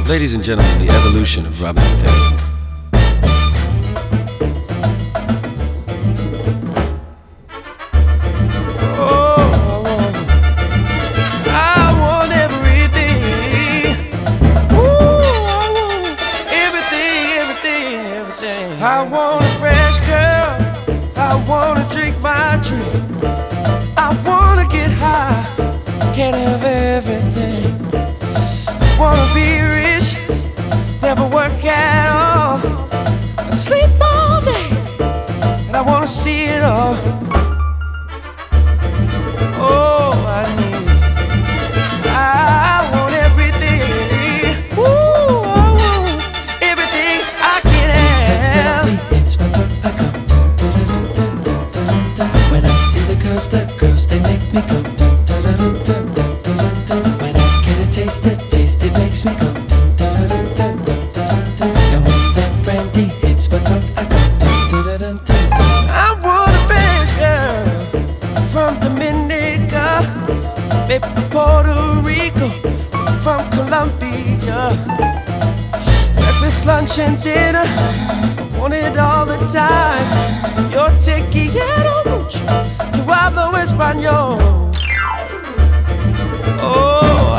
Ladies and gentlemen, the evolution of Robin Thicke. I want a fresh girl, I wanna drink my drink, I wanna get high, can't have everything. Wanna be rich, never work at all, I sleep all day, and I wanna see it all. Oh, I want everything. Ooh, I want everything I can have. It's my throat, I go dun, dun, dun, dun, dun, dun. When I see the girls, they make me go dun, dun, dun, dun, dun, dun, dun. When I get a taste, it makes me go dun, dun, dun, dun, dun, dun, dun. And when that brandy hits my throat, I go dun, dun, dun, dun, dun. I want a fresh girl from Dominica, maybe Puerto Rico, from Colombia. Breakfast, lunch, and dinner, I want it all the time. Yo te quiero mucho, yo hablo español. Oh,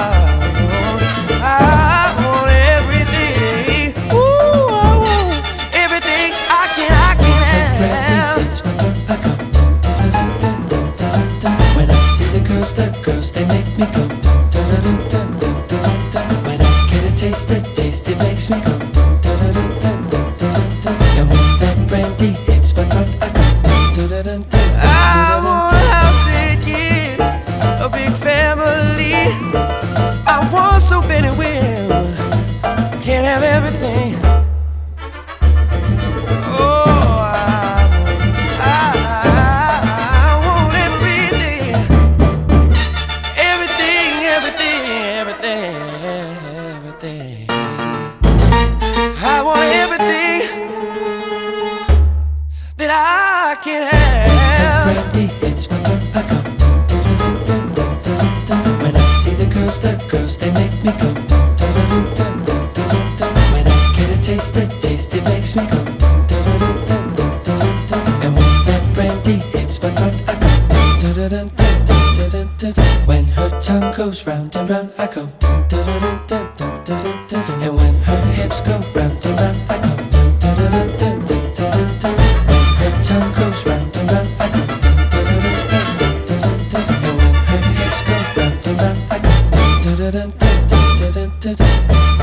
I want everything. Ooh, I want everything I can have. It's my throat, I go dun, dun, dun, dun, dun, dun. When I see the girls, they make me go dun, dun, dun, dun, dun, dun, dun. When I get a taste, it makes me go dun, dun, dun, dun, dun, dun, dun. And when that brandy hits my throat, I go dun, dun, dun, dun, dun, I want a house and kids, a big family. I want so many women, can't have everything. Oh, I want everything, everything, everything, everything. I want everything that I can have. brandy hits my throat, I go dun, dun, dun, dun, dun, dun, dun. When I see the girls, they make me go dun, dun, dun, dun, dun, dun, dun. When I get a taste, it makes me go dun, dun, dun, dun, dun, dun, dun. And when that brandy hits my throat, I go dun, dun, dun, dun, dun, dun, dun, dun. When her tongue goes round and round, I go dun, dun, dun, dun, dun, dun, dun, dun. And when her hips go round and round, I go dun, dun, dun, dun, dun, dun, dun. When her tongue goes round and round, I go dun, dun, dun, dun, dun, dun, dun. And when her hips go round and round, I go dun, dun, dun, dun, dun, dun, dun, dun.